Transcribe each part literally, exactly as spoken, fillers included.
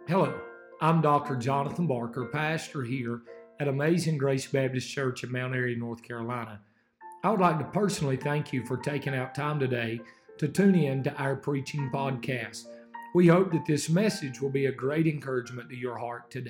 Hello, I'm Doctor Jonathan Barker, pastor here at Amazing Grace Baptist Church in Mount Airy, North Carolina. I would like to personally thank you for taking out time today to tune in to our preaching podcast. We hope that this message will be a great encouragement to your heart today.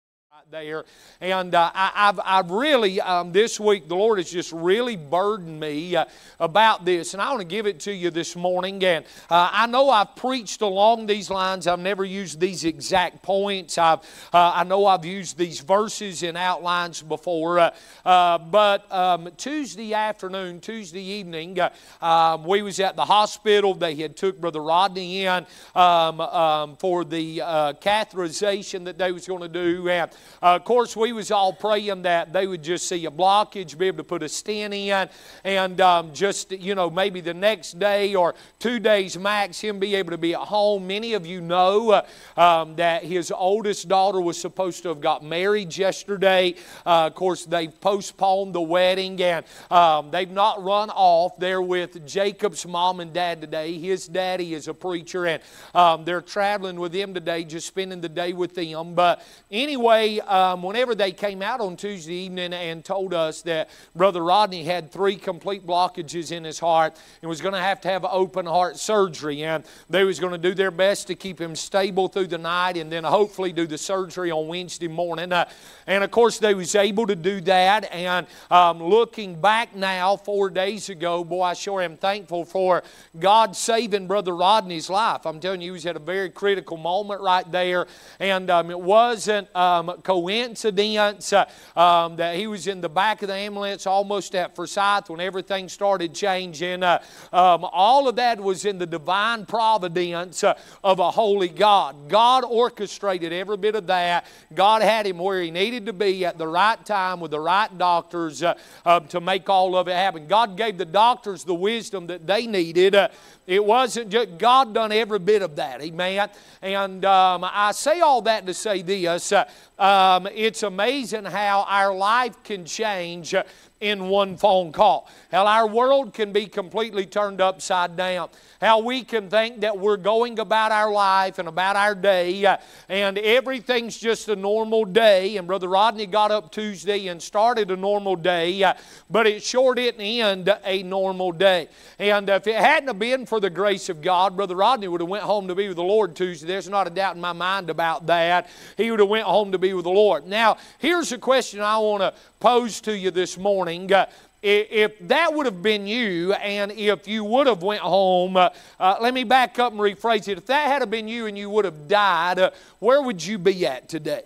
There, and uh, I, I've, I've really, um, this week, the Lord has just really burdened me uh, about this, and I want to give it to you this morning. And uh, I know I've preached along these lines. I've never used these exact points. I've, uh, I know I've used these verses in outlines before, uh, uh, but um, Tuesday afternoon, Tuesday evening, uh, uh, we was at the hospital. They had took Brother Rodney in um, um, for the uh, catheterization that they was going to do, and Uh, of course, we was all praying that they would just see a blockage, be able to put a stent in, and um, just, you know, maybe the next day or two days max, him be able to be at home. Many of you know uh, um, that his oldest daughter was supposed to have got married yesterday. Uh, of course, they've postponed the wedding, and um, they've not run off. They're with Jacob's mom and dad today. His daddy is a preacher, and um, they're traveling with him today, just spending the day with them. But anyway, Um, whenever they came out on Tuesday evening and told us that Brother Rodney had three complete blockages in his heart and was going to have to have open heart surgery, and they was going to do their best to keep him stable through the night and then hopefully do the surgery on Wednesday morning. Uh, and of course they was able to do that, and um, looking back now four days ago, boy, I sure am thankful for God saving Brother Rodney's life. I'm telling you, he was at a very critical moment right there, and um, it wasn't um, coincidence uh, um, that he was in the back of the ambulance almost at Forsyth when everything started changing. Uh, um, all of that was in the divine providence uh, of a holy God. God orchestrated every bit of that. God had him where he needed to be at the right time with the right doctors uh, uh, to make all of it happen. God gave the doctors the wisdom that they needed. Uh, it wasn't just, God done every bit of that. Amen. And um, I say all that to say this. Uh, Um, it's amazing how our life can change in one phone call. How our world can be completely turned upside down. How we can think that we're going about our life and about our day uh, and everything's just a normal day. And Brother Rodney got up Tuesday and started a normal day, uh, but it sure didn't end a normal day. And if it hadn't have been for the grace of God, Brother Rodney would have went home to be with the Lord Tuesday. There's not a doubt in my mind about that. He would have went home to be with the Lord. Now, here's a question I want to pose to you this morning. Uh, If that would have been you, and if you would have went home, uh, uh, let me back up and rephrase it. If that had been you and you would have died, uh, where would you be at today?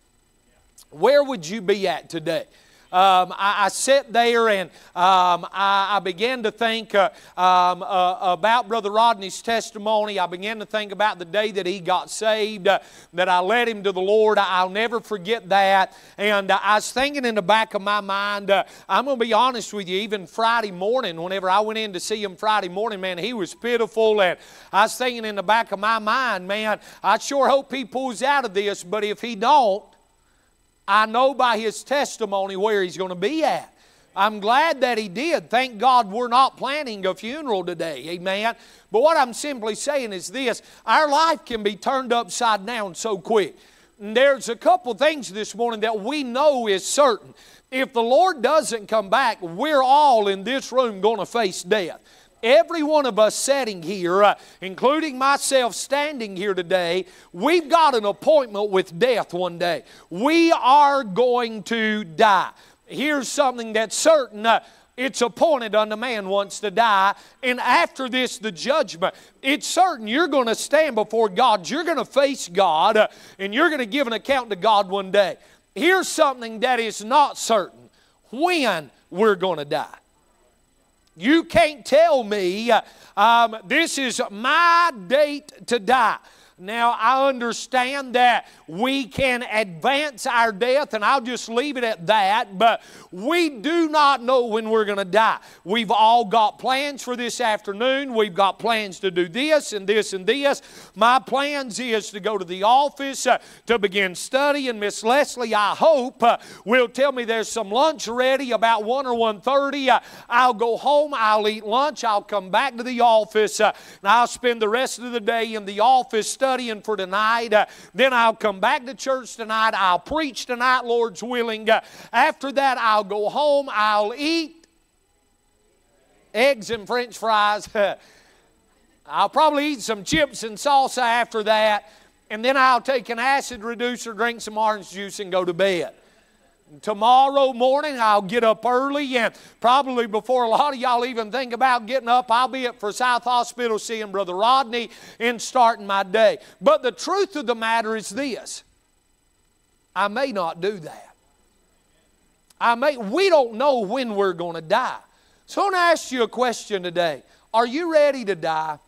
Where would you be at today? Um, I, I sat there and um, I, I began to think uh, um, uh, about Brother Rodney's testimony. I began to think about the day that he got saved, uh, that I led him to the Lord. I'll never forget that. And uh, I was thinking in the back of my mind, uh, I'm going to be honest with you, even Friday morning, whenever I went in to see him Friday morning, man, he was pitiful. And I was thinking in the back of my mind, man, I sure hope he pulls out of this, but if he don't, I know by his testimony where he's going to be at. I'm glad that he did. Thank God we're not planning a funeral today. Amen. But what I'm simply saying is this. Our life can be turned upside down so quick. And there's a couple things this morning that we know is certain. If the Lord doesn't come back, we're all in this room going to face death. Every one of us sitting here, uh, including myself standing here today, we've got an appointment with death one day. We are going to die. Here's something that's certain. Uh, it's appointed unto man once to die. And after this, the judgment. It's certain you're going to stand before God. You're going to face God. Uh, and you're going to give an account to God one day. Here's something that is not certain. When we're going to die. You can't tell me uh, um, this is my date to die. Now, I understand that we can advance our death, and I'll just leave it at that, but we do not know when we're going to die. We've all got plans for this afternoon. We've got plans to do this and this and this. My plans is to go to the office uh, to begin studying. Miss Leslie, I hope, uh, will tell me there's some lunch ready about one or one thirty. Uh, I'll go home, I'll eat lunch, I'll come back to the office, uh, and I'll spend the rest of the day in the office studying. studying for tonight. Uh, then I'll come back to church tonight. I'll preach tonight, Lord's willing. Uh, after that, I'll go home. I'll eat eggs and French fries. I'll probably eat some chips and salsa after that. And then I'll take an acid reducer, drink some orange juice, and go to bed. Tomorrow morning, I'll get up early, and probably before a lot of y'all even think about getting up, I'll be at Forsyth Hospital seeing Brother Rodney and starting my day. But the truth of the matter is this: I may not do that. I may. We don't know when we're going to die. So I want to ask you a question today. Are you ready to die?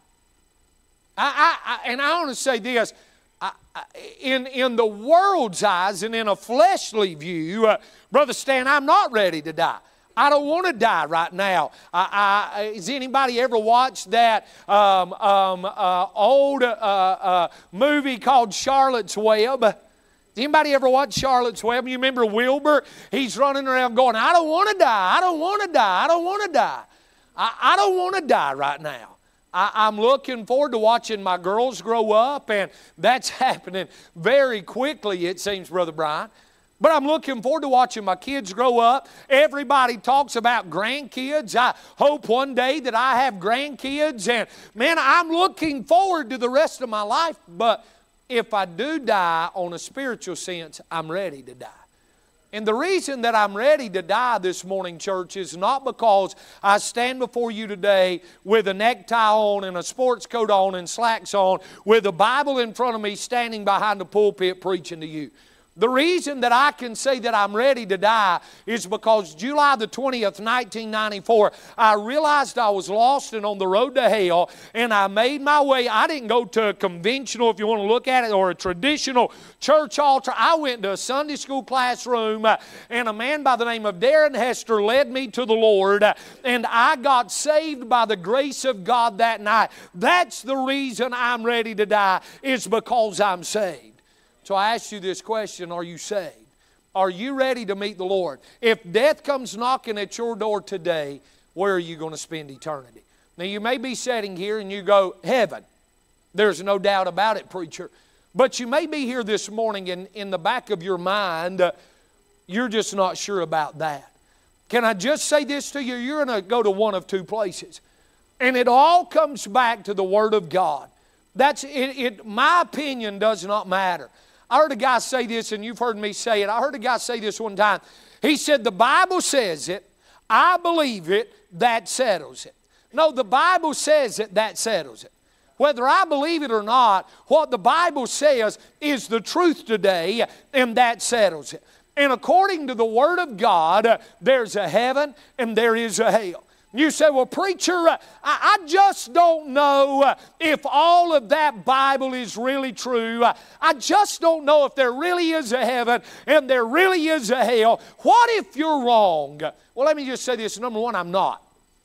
I, I, I, and I want to say this. I, I, in, in the world's eyes and in a fleshly view, uh, Brother Stan, I'm not ready to die. I don't want to die right now. I, I, has anybody ever watched that um, um, uh, old uh, uh, movie called Charlotte's Web? Anybody ever watch Charlotte's Web? You remember Wilbur? He's running around going, I don't want to die. I don't want to die. I don't want to die. I, I don't want to die right now. I, I'm looking forward to watching my girls grow up, and that's happening very quickly, it seems, Brother Brian. But I'm looking forward to watching my kids grow up. Everybody talks about grandkids. I hope one day that I have grandkids, and man, I'm looking forward to the rest of my life. But if I do die on a spiritual sense, I'm ready to die. And the reason that I'm ready to die this morning, church, is not because I stand before you today with a necktie on and a sports coat on and slacks on, with a Bible in front of me standing behind the pulpit preaching to you. The reason that I can say that I'm ready to die is because July the twentieth, nineteen ninety-four, I realized I was lost and on the road to hell, and I made my way. I didn't go to a conventional, if you want to look at it, or a traditional church altar. I went to a Sunday school classroom, uh, and a man by the name of Darren Hester led me to the Lord, uh, and I got saved by the grace of God that night. That's the reason I'm ready to die, is because I'm saved. So I ask you this question: are you saved? Are you ready to meet the Lord? If death comes knocking at your door today, where are you going to spend eternity? Now you may be sitting here and you go, heaven. There's no doubt about it, preacher. But you may be here this morning and in the back of your mind, uh, you're just not sure about that. Can I just say this to you? You're going to go to one of two places. And it all comes back to the Word of God. That's it, it. My opinion does not matter. I heard a guy say this, and you've heard me say it. I heard a guy say this one time. He said, the Bible says it, I believe it, that settles it. No, the Bible says it, that settles it. Whether I believe it or not, what the Bible says is the truth today, and that settles it. And according to the Word of God, there's a heaven and there is a hell. You say, well, preacher, uh, I, I just don't know uh, if all of that Bible is really true. Uh, I just don't know if there really is a heaven and there really is a hell. What if you're wrong? Well, let me just say this. Number one, I'm not.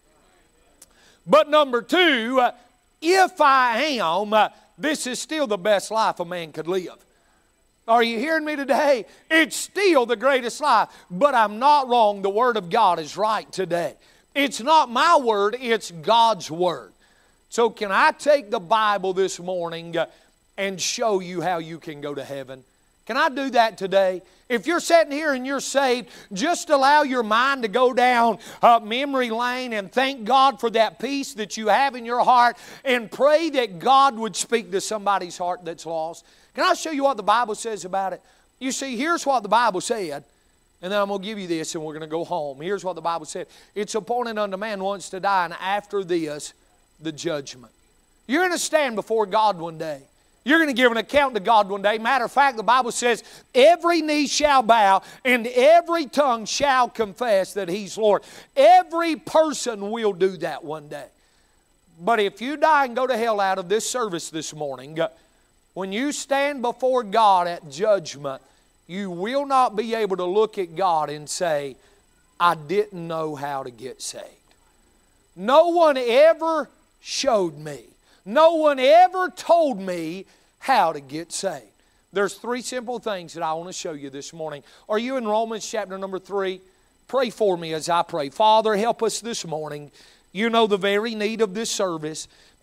But number two, uh, if I am, uh, this is still the best life a man could live. Are you hearing me today? It's still the greatest life. But I'm not wrong. The Word of God is right today. It's not my word, it's God's Word. So can I take the Bible this morning and show you how you can go to heaven? Can I do that today? If you're sitting here and you're saved, just allow your mind to go down uh, memory lane and thank God for that peace that you have in your heart, and pray that God would speak to somebody's heart that's lost. Can I show you what the Bible says about it? You see, here's what the Bible said. And then I'm going to give you this and we're going to go home. Here's what the Bible said. It's appointed unto man once to die, and after this, the judgment. You're going to stand before God one day. You're going to give an account to God one day. Matter of fact, the Bible says, every knee shall bow and every tongue shall confess that He's Lord. Every person will do that one day. But if you die and go to hell out of this service this morning, when you stand before God at judgment, you will not be able to look at God and say, I didn't know how to get saved. No one ever showed me. No one ever told me how to get saved. There's three simple things that I want to show you this morning. Are you in Romans chapter number three? Pray for me as I pray. Father, help us this morning. You know the very need of this service.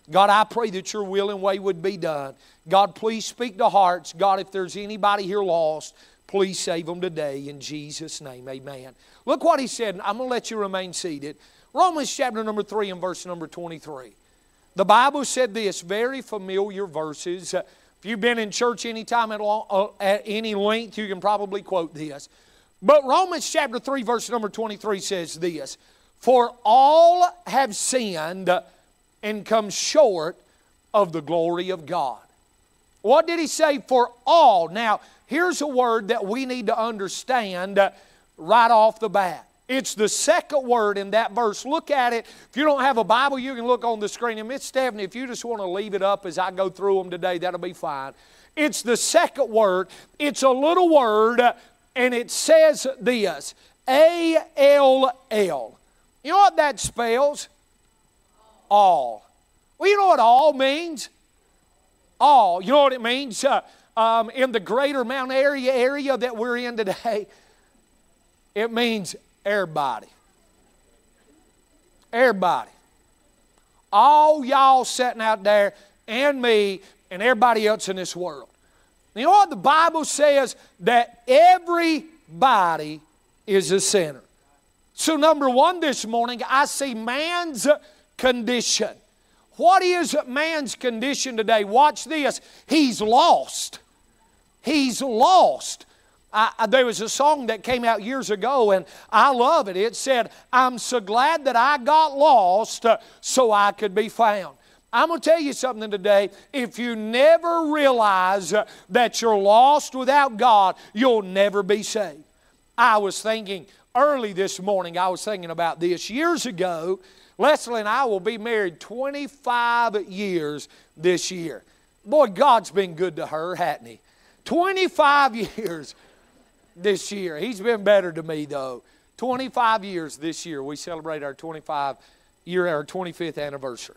God, I pray that your will and way would be done. God, please speak to hearts. God, if there's anybody here lost, please save them today in Jesus' name. Amen. Look what he said. I'm going to let you remain seated. Romans chapter number three and verse number twenty-three. The Bible said this, very familiar verses. If you've been in church any time at, long, uh, at any length, you can probably quote this. But Romans chapter three verse number twenty-three says this, for all have sinned and come short of the glory of God. What did he say? For all. Now, here's a word that we need to understand right off the bat. It's the second word in that verse. Look at it. If you don't have a Bible, you can look on the screen. And Miss Stephanie, if you just want to leave it up as I go through them today, that'll be fine. It's the second word. It's a little word, and it says this, A L L. You know what that spells? All. Well, you know what all means? All. You know what it means uh, um, in the greater Mount Airy area that we're in today? It means everybody. Everybody. All y'all sitting out there and me and everybody else in this world. You know what the Bible says? That everybody is a sinner. So number one this morning, I see man's condition. What is man's condition today? Watch this. He's lost. He's lost. I, I, there was a song that came out years ago, and I love it. It said, I'm so glad that I got lost uh, so I could be found. I'm going to tell you something today. If you never realize uh, that you're lost without God, you'll never be saved. I was thinking early this morning, I was thinking about this. Years ago, Leslie and I will be married twenty-five years this year. Boy, God's been good to her, hasn't He? twenty-five years this year. He's been better to me, though. twenty-five years this year. We celebrate our twenty-five year, our twenty-fifth anniversary.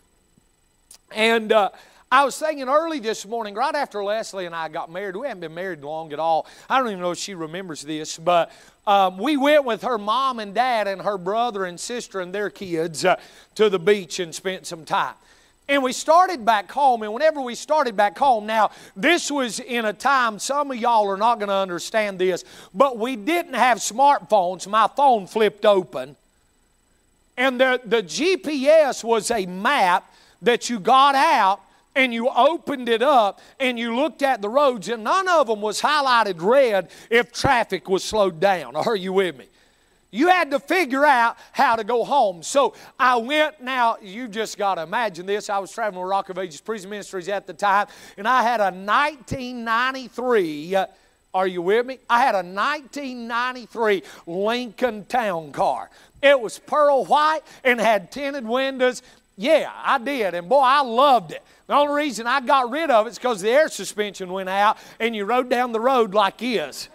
And uh, I was thinking early this morning, right after Leslie and I got married, we haven't been married long at all. I don't even know if she remembers this, but um, we went with her mom and dad and her brother and sister and their kids uh, to the beach and spent some time. And we started back home, and whenever we started back home, now this was in a time, some of y'all are not going to understand this, but we didn't have smartphones. My phone flipped open, and the, the G P S was a map that you got out, and you opened it up, and you looked at the roads, and none of them was highlighted red if traffic was slowed down. Are you with me? You had to figure out how to go home. So I went, now you just got to imagine this. I was traveling with Rock of Ages Prison Ministries at the time, and I had a nineteen ninety-three, uh, are you with me? I had a nineteen ninety-three Lincoln Town Car. It was pearl white and had tinted windows. Yeah, I did, and boy, I loved it. The only reason I got rid of it is because the air suspension went out, and you rode down the road like this.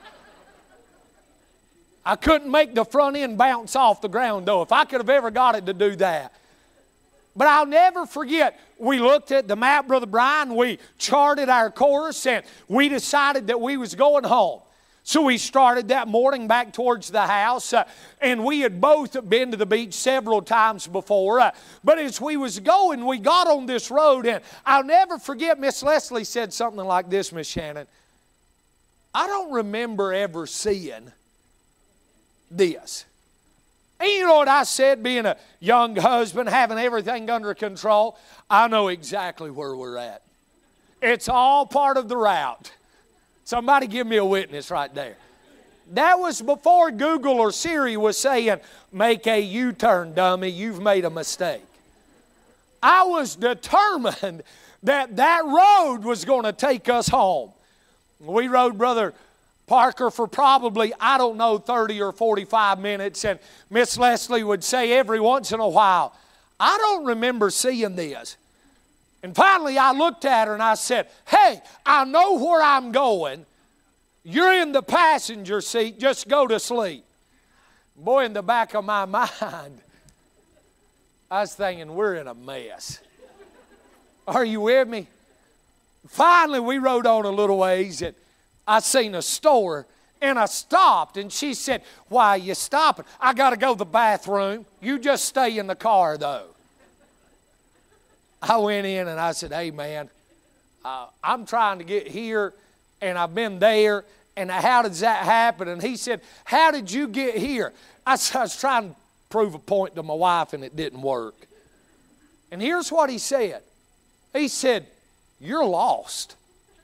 I couldn't make the front end bounce off the ground, though, if I could have ever got it to do that. But I'll never forget, we looked at the map, Brother Brian, we charted our course, and we decided that we was going home. So we started that morning back towards the house, uh, and we had both been to the beach several times before. Uh, but as we was going, we got on this road, and I'll never forget, Miss Leslie said something like this, Miss Shannon. I don't remember ever seeing this. And you know what I said, being a young husband, having everything under control? I know exactly where we're at. It's all part of the route. Somebody give me a witness right there. That was before Google or Siri was saying, make a U-turn, dummy, you've made a mistake. I was determined that that road was going to take us home. We rode Brother Parker for probably, I don't know, thirty or forty-five minutes, and Miss Leslie would say every once in a while, I don't remember seeing this. And finally I looked at her and I said, hey, I know where I'm going. You're in the passenger seat, just go to sleep. Boy, in the back of my mind, I was thinking, we're in a mess. Are you with me? Finally, we rode on a little ways, and I seen a store, and I stopped, and she said, why are you stopping? I got to go to the bathroom. You just stay in the car, though. I went in and I said, hey, man, uh, I'm trying to get here, and I've been there, and how does that happen? And he said, how did you get here? I, I was trying to prove a point to my wife, and it didn't work. And here's what he said. He said, you're lost.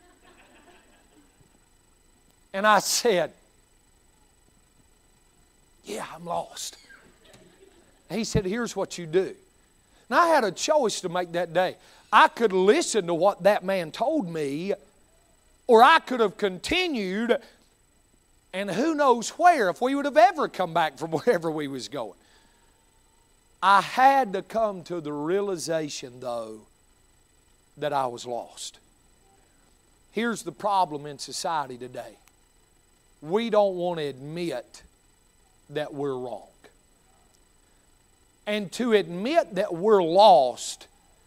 And I said, yeah, I'm lost. And he said, here's what you do. And I had a choice to make that day. I could listen to what that man told me, or I could have continued, and who knows where, if we would have ever come back from wherever we was going. I had to come to the realization, though, that I was lost. Here's the problem in society today. We don't want to admit that we're wrong. And to admit that we're lost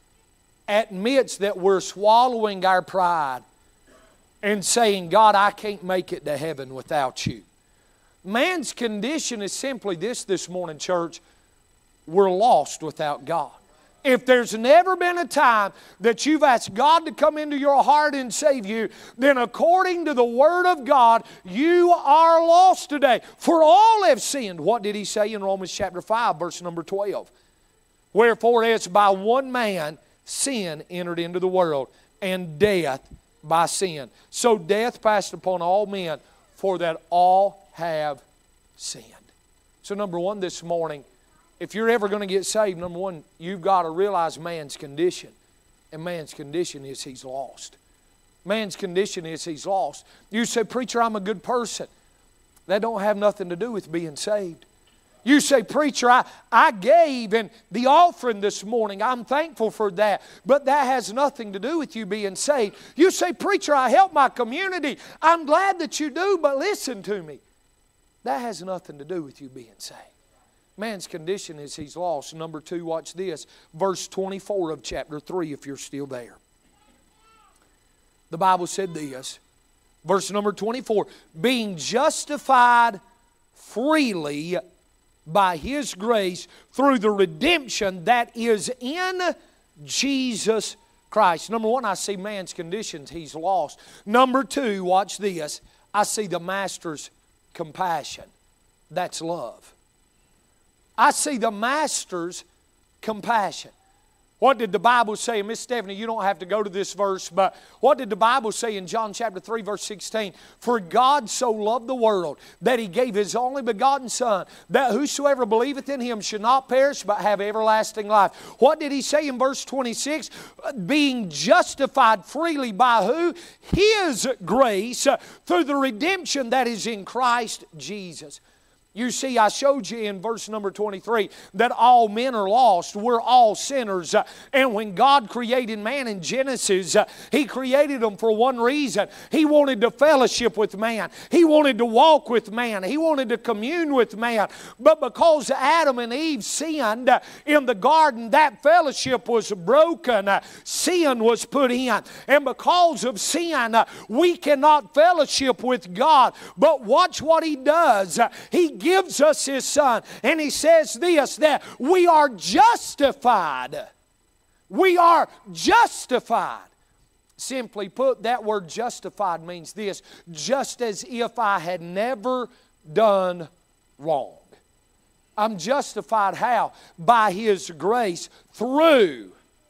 admits that we're swallowing our pride and saying, God, I can't make it to heaven without you. Man's condition is simply this this morning, church. We're lost without God. If there's never been a time that you've asked God to come into your heart and save you, then according to the Word of God, you are lost today. For all have sinned. What did He say in Romans chapter five, verse number twelve? Wherefore, as by one man sin entered into the world, and death by sin. So death passed upon all men, for that all have sinned. So number one this morning, if you're ever going to get saved, number one, you've got to realize man's condition. And man's condition is he's lost. Man's condition is he's lost. You say, preacher, I'm a good person. That don't have nothing to do with being saved. You say, preacher, I, I gave in the offering this morning. I'm thankful for that. But that has nothing to do with you being saved. You say, preacher, I help my community. I'm glad that you do, but listen to me. That has nothing to do with you being saved. Man's condition is he's lost. Number two, watch this. Verse twenty-four of chapter three, if you're still there. The Bible said this. Verse number twenty-four. Being justified freely by His grace through the redemption that is in Jesus Christ. Number one, I see man's conditions. He's lost. Number two, watch this. I see the Master's compassion. That's love. I see the Master's compassion. What did the Bible say? And Miss Stephanie, you don't have to go to this verse, but what did the Bible say in John chapter three, verse sixteen? For God so loved the world that He gave His only begotten Son, that whosoever believeth in Him should not perish but have everlasting life. What did He say in verse twenty-six? Being justified freely by who? His grace through the redemption that is in Christ Jesus. You see, I showed you in verse number twenty-three that all men are lost. We're all sinners. Uh, and when God created man in Genesis, uh, He created them for one reason. He wanted to fellowship with man. He wanted to walk with man. He wanted to commune with man. But because Adam and Eve sinned uh, in the garden, that fellowship was broken. Uh, sin was put in. And because of sin, uh, we cannot fellowship with God. But watch what He does. Uh, he gives us His Son. And He says this, that we are justified. We are justified. Simply put, that word justified means this, just as if I had never done wrong. I'm justified how? By His grace through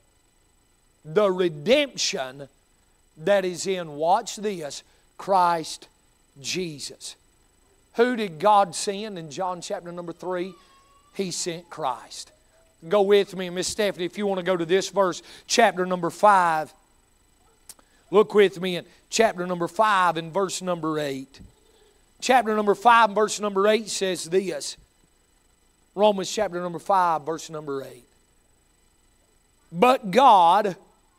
the redemption that is in, watch this, Christ Jesus. Who did God send in John chapter number three? He sent Christ. Go with me, Miss Stephanie, if you want to go to this verse, chapter number five. Look with me in chapter number five and verse number eight. Chapter number five and verse number eight says this. Romans chapter number five, verse number eight. But God,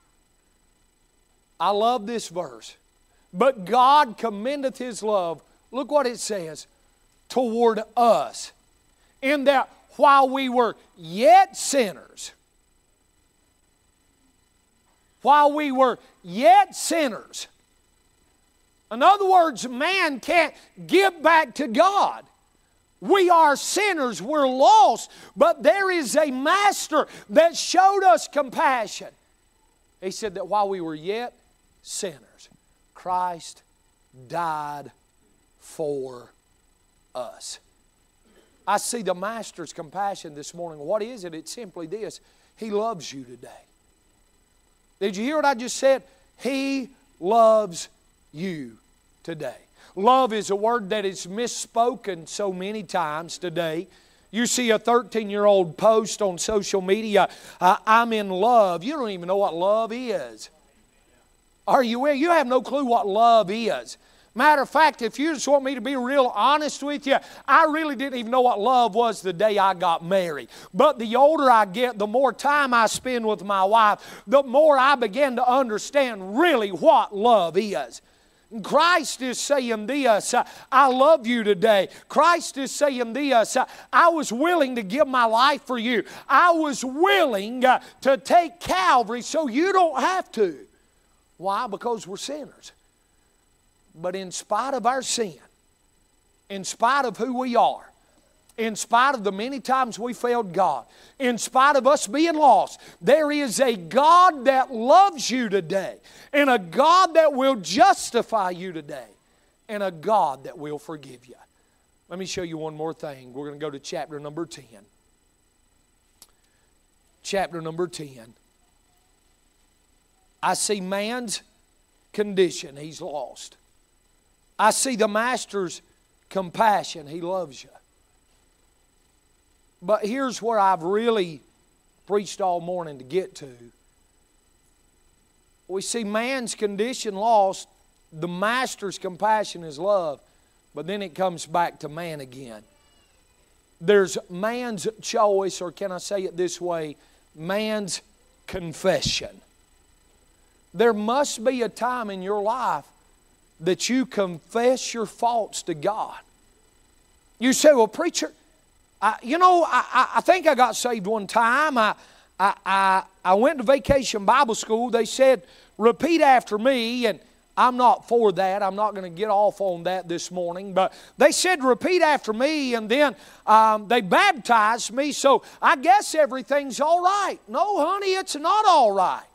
I love this verse. But God commendeth His love, look what it says, toward us, in that while we were yet sinners, while we were yet sinners. In other words, man can't give back to God. We are sinners, we're lost, but there is a Master that showed us compassion. He said that while we were yet sinners, Christ died for us. I see the Master's compassion this morning. What is it? It's simply this. He loves you today. Did you hear what I just said? He loves you today. Love is a word that is misspoken so many times today. You see a thirteen-year-old post on social media, uh, I'm in love. You don't even know what love is. Are you in? You have no clue what love is. Matter of fact, if you just want me to be real honest with you, I really didn't even know what love was the day I got married. But the older I get, the more time I spend with my wife, the more I begin to understand really what love is. Christ is saying this, I love you today. Christ is saying this, I was willing to give my life for you. I was willing to take Calvary so you don't have to. Why? Because we're sinners. But in spite of our sin, in spite of who we are, in spite of the many times we failed God, in spite of us being lost, there is a God that loves you today, and a God that will justify you today, and a God that will forgive you. Let me show you one more thing. We're going to go to chapter number ten. Chapter number ten. I see man's condition. He's lost. I see the Master's compassion. He loves you. But here's where I've really preached all morning to get to. We see man's condition lost. The Master's compassion is love. But then it comes back to man again. There's man's choice, or can I say it this way, man's confession. There must be a time in your life that you confess your faults to God. You say, well, preacher, I, you know, I, I think I got saved one time. I, I, I, I went to Vacation Bible School. They said, repeat after me, and I'm not for that. I'm not going to get off on that this morning. But they said, repeat after me, and then um, they baptized me, so I guess everything's all right. No, honey, it's not all right.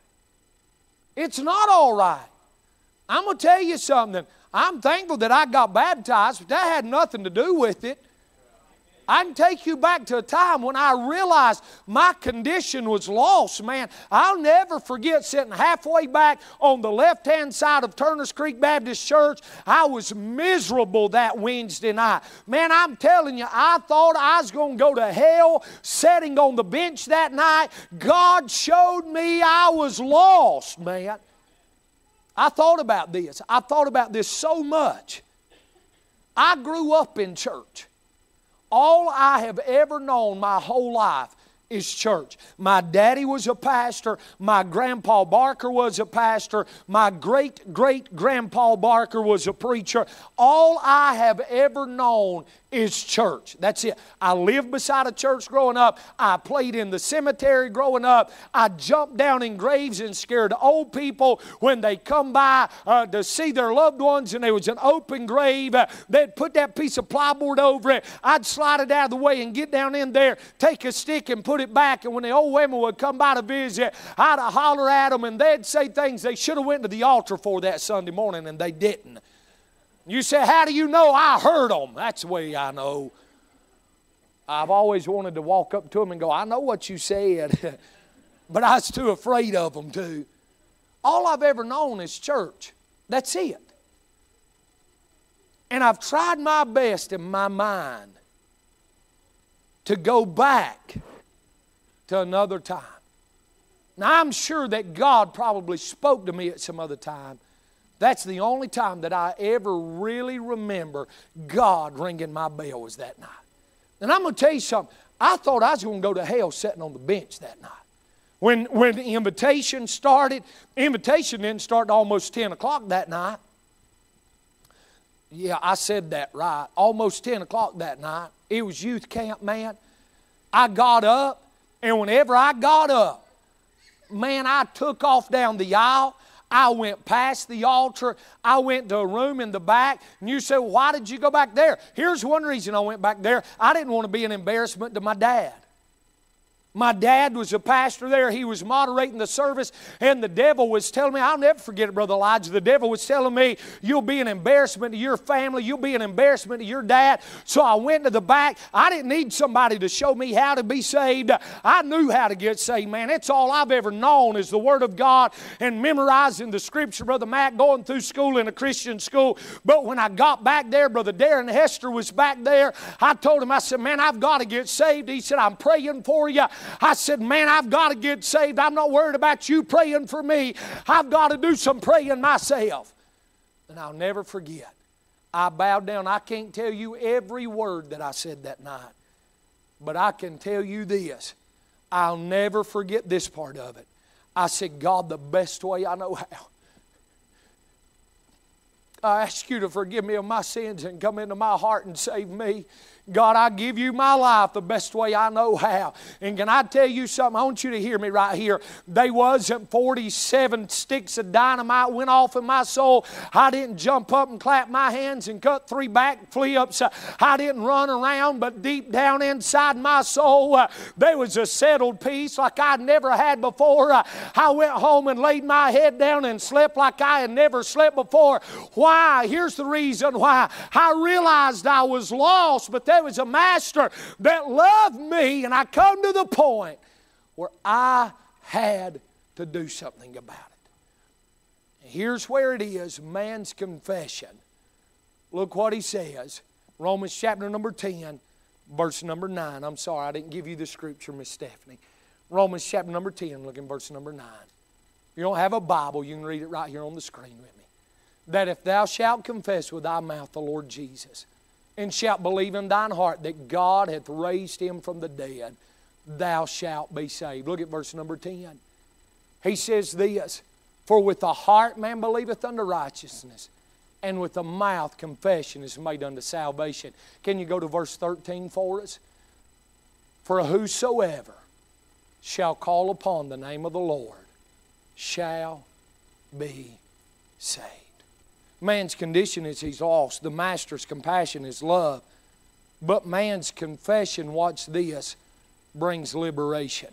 It's not all right. I'm going to tell you something. I'm thankful that I got baptized, but that had nothing to do with it. I can take you back to a time when I realized my condition was lost, man. I'll never forget sitting halfway back on the left-hand side of Turners Creek Baptist Church. I was miserable that Wednesday night. Man, I'm telling you, I thought I was going to go to hell sitting on the bench that night. God showed me I was lost, man. I thought about this. I thought about this so much. I grew up in church. All I have ever known my whole life is church. My daddy was a pastor. My grandpa Barker was a pastor. My great-great-grandpa Barker was a preacher. All I have ever known is church. That's it. I lived beside a church growing up. I played in the cemetery growing up. I jumped down in graves and scared old people when they come by uh, to see their loved ones, and there was an open grave. Uh, they'd put that piece of plywood over it. I'd slide it out of the way and get down in there, take a stick and put it back, and when the old women would come by to visit, I'd holler at them, and they'd say things they should have went to the altar for that Sunday morning, and they didn't. You say, how do you know? I heard them. That's the way I know. I've always wanted to walk up to them and go, I know what you said. But I was too afraid of them too. All I've ever known is church. That's it. And I've tried my best in my mind to go back to another time. Now I'm sure that God probably spoke to me at some other time. That's the only time that I ever really remember God ringing my bell was that night. And I'm going to tell you something. I thought I was going to go to hell sitting on the bench that night. When, when the invitation started, the invitation didn't start almost ten o'clock that night. Yeah, I said that right. Almost ten o'clock that night. It was youth camp, man. I got up, and whenever I got up, man, I took off down the aisle. I went past the altar. I went to a room in the back. And you say, well, why did you go back there? Here's one reason I went back there. I didn't want to be an embarrassment to my dad. My dad was a pastor there. He was moderating the service, and the devil was telling me, I'll never forget it, Brother Elijah. The devil was telling me, you'll be an embarrassment to your family. You'll be an embarrassment to your dad. So I went to the back. I didn't need somebody to show me how to be saved. I knew how to get saved, man. It's all I've ever known is the Word of God and memorizing the Scripture, Brother Matt, going through school in a Christian school. But when I got back there, Brother Darren Hester was back there. I told him, I said, man, I've got to get saved. He said, I'm praying for you. I said, man, I've got to get saved. I'm not worried about you praying for me. I've got to do some praying myself. And I'll never forget. I bowed down. I can't tell you every word that I said that night. But I can tell you this. I'll never forget this part of it. I said, God, the best way I know how. I ask you to forgive me of my sins and come into my heart and save me. God, I give you my life the best way I know how. And can I tell you something? I want you to hear me right here. They wasn't forty-seven sticks of dynamite went off in my soul. I didn't jump up and clap my hands and cut three back flips. I didn't run around, but deep down inside my soul, uh, there was a settled peace like I'd never had before. Uh, I went home and laid my head down and slept like I had never slept before. Why? Here's the reason why. I realized I was lost, but there There was a master that loved me, and I come to the point where I had to do something about it. Here's where it is, man's confession. Look what he says. Romans chapter number ten, verse number nine. I'm sorry, I didn't give you the scripture, Miss Stephanie. Romans chapter number ten, look in verse number nine. If you don't have a Bible, you can read it right here on the screen with me. That if thou shalt confess with thy mouth the Lord Jesus, and shalt believe in thine heart that God hath raised him from the dead, thou shalt be saved. Look at verse number ten. He says this, for with the heart man believeth unto righteousness, and with the mouth confession is made unto salvation. Can you go to verse thirteen for us? For whosoever shall call upon the name of the Lord shall be saved. Man's condition is he's lost. The Master's compassion is love. But man's confession, watch this, brings liberation.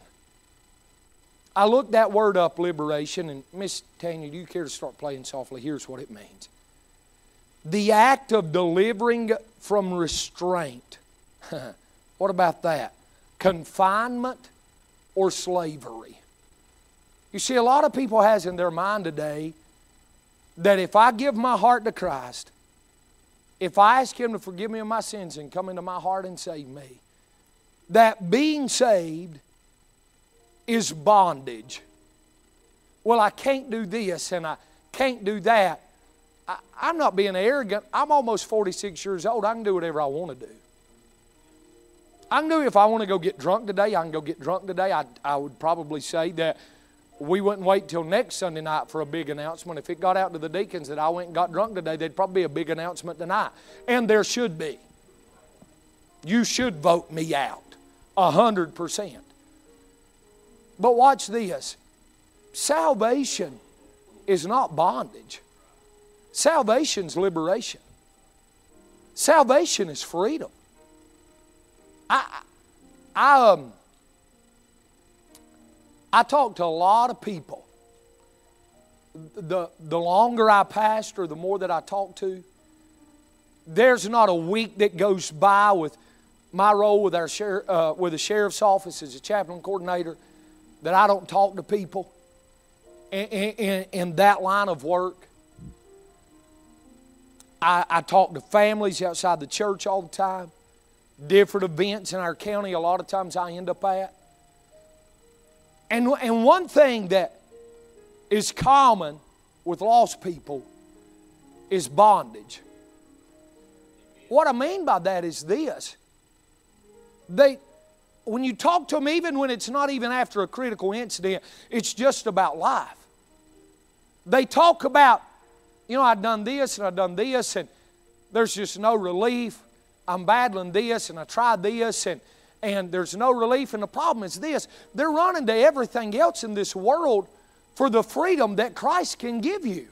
I looked that word up, liberation, and Miss Tanya, do you care to start playing softly? Here's what it means. The act of delivering from restraint. What about that? Confinement or slavery. You see, a lot of people has in their mind today that if I give my heart to Christ, if I ask Him to forgive me of my sins and come into my heart and save me, that being saved is bondage. Well, I can't do this and I can't do that. I, I'm not being arrogant. I'm almost forty-six years old. I can do whatever I want to do. I can do it if I want to go get drunk today. I can go get drunk today. I, I would probably say that we wouldn't wait till next Sunday night for a big announcement. If it got out to the deacons that I went and got drunk today, there'd probably be a big announcement tonight. And there should be. You should vote me out. A hundred percent. But watch this. Salvation is not bondage. Salvation's liberation. Salvation is freedom. I, I, um, I talk to a lot of people. The, the longer I pastor, the more that I talk to, there's not a week that goes by with my role with our sheriff, uh, with the sheriff's office as a chaplain coordinator that I don't talk to people in, in, in that line of work. I, I talk to families outside the church all the time. Different events in our county, a lot of times I end up at. And, and one thing that is common with lost people is bondage. What I mean by that is this. They, when you talk to them, even when it's not even after a critical incident, it's just about life. They talk about, you know, I've done this and I've done this and there's just no relief. I'm battling this and I tried this and, and there's no relief. And the problem is this. They're running to everything else in this world for the freedom that Christ can give you.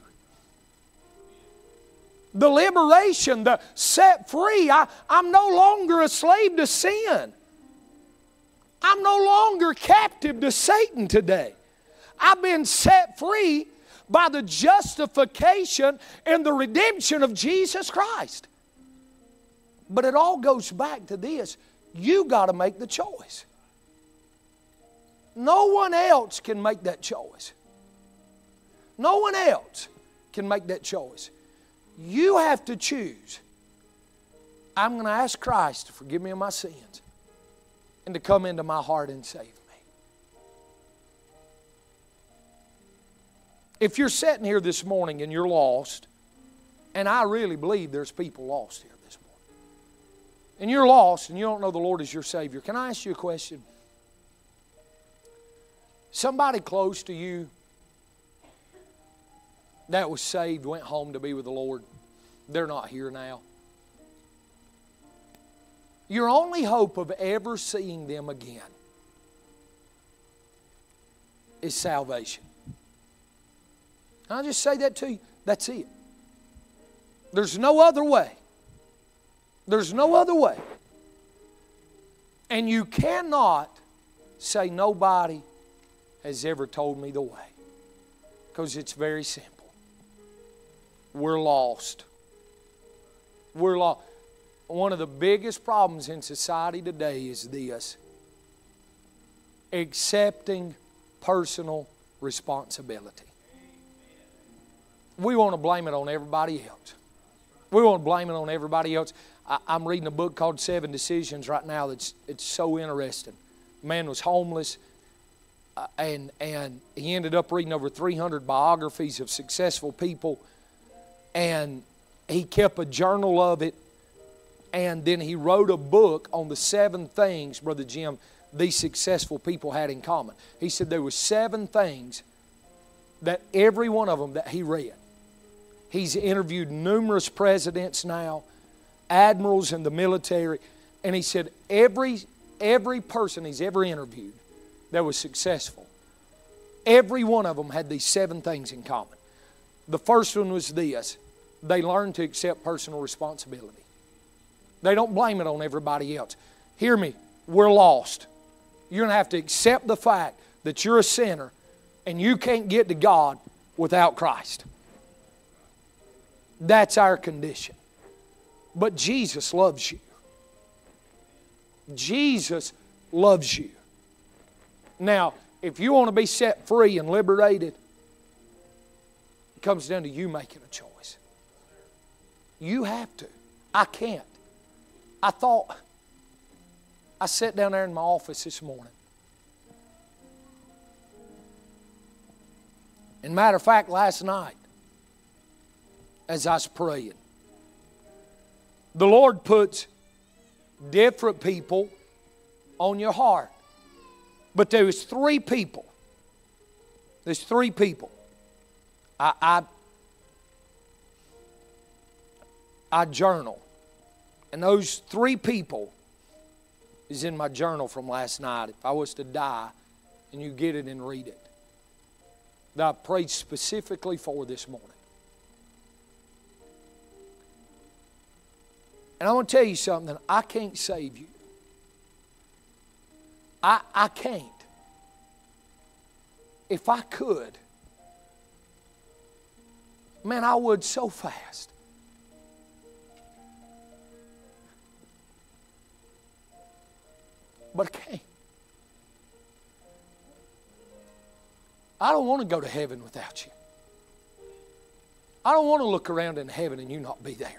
The liberation, the set free. I, I'm no longer a slave to sin. I'm no longer captive to Satan today. I've been set free by the justification and the redemption of Jesus Christ. But it all goes back to this. You got to make the choice. No one else can make that choice. No one else can make that choice. You have to choose. I'm going to ask Christ to forgive me of my sins and to come into my heart and save me. If you're sitting here this morning and you're lost, and I really believe there's people lost here this morning, and you're lost and you don't know the Lord as your Savior, can I ask you a question? Somebody close to you that was saved went home to be with the Lord. They're not here now. Your only hope of ever seeing them again is salvation. I'll just say that to you. That's it. There's no other way. There's no other way. And you cannot say nobody has ever told me the way. Because it's very simple. We're lost. We're lost. One of the biggest problems in society today is this: accepting personal responsibility. We want to blame it on everybody else. We want to blame it on everybody else. I, I'm reading a book called Seven Decisions right now that's it's so interesting. The man was homeless, uh, and, and he ended up reading over three hundred biographies of successful people, and he kept a journal of it, and then he wrote a book on the seven things, Brother Jim, these successful people had in common. He said there were seven things that every one of them that he read. He's interviewed numerous presidents now, admirals in the military, and he said every, every person he's ever interviewed that was successful, every one of them had these seven things in common. The first one was this: they learned to accept personal responsibility. They don't blame it on everybody else. Hear me, we're lost. You're going to have to accept the fact that you're a sinner and you can't get to God without Christ. That's our condition. But Jesus loves you. Jesus loves you. Now, if you want to be set free and liberated, it comes down to you making a choice. You have to. I can't. I thought, I sat down there in my office this morning. And matter of fact, last night, as I was praying, the Lord puts different people on your heart. But there was three people. There's three people. I, I, I journal. And those three people is in my journal from last night. If I was to die, and you get it and read it, that I prayed specifically for this morning. And I want to tell you something. I can't save you. I, I can't. If I could, man, I would so fast. But I can't. I don't want to go to heaven without you. I don't want to look around in heaven and you not be there.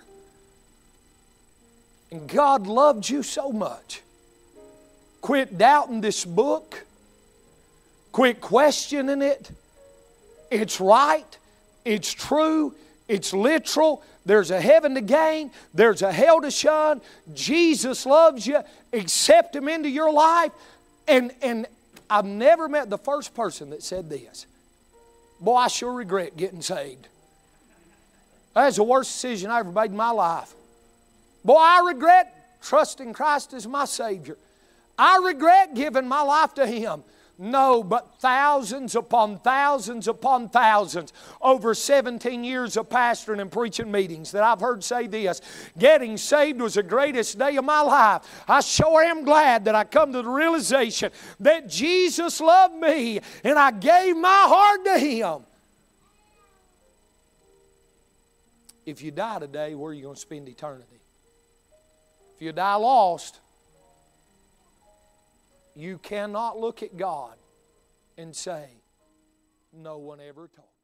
And God loved you so much. Quit doubting this book. Quit questioning it. It's right. It's true. It's literal. There's a heaven to gain. There's a hell to shun. Jesus loves you. Accept Him into your life. And, and I've never met the first person that said this: boy, I sure regret getting saved. That's the worst decision I ever made in my life. Boy, I regret trusting Christ as my Savior. I regret giving my life to Him. No, but thousands upon thousands upon thousands over seventeen years of pastoring and preaching meetings that I've heard say this: getting saved was the greatest day of my life. I sure am glad that I come to the realization that Jesus loved me and I gave my heart to Him. If you die today, where are you going to spend eternity? If you die lost, you cannot look at God and say, no one ever told me.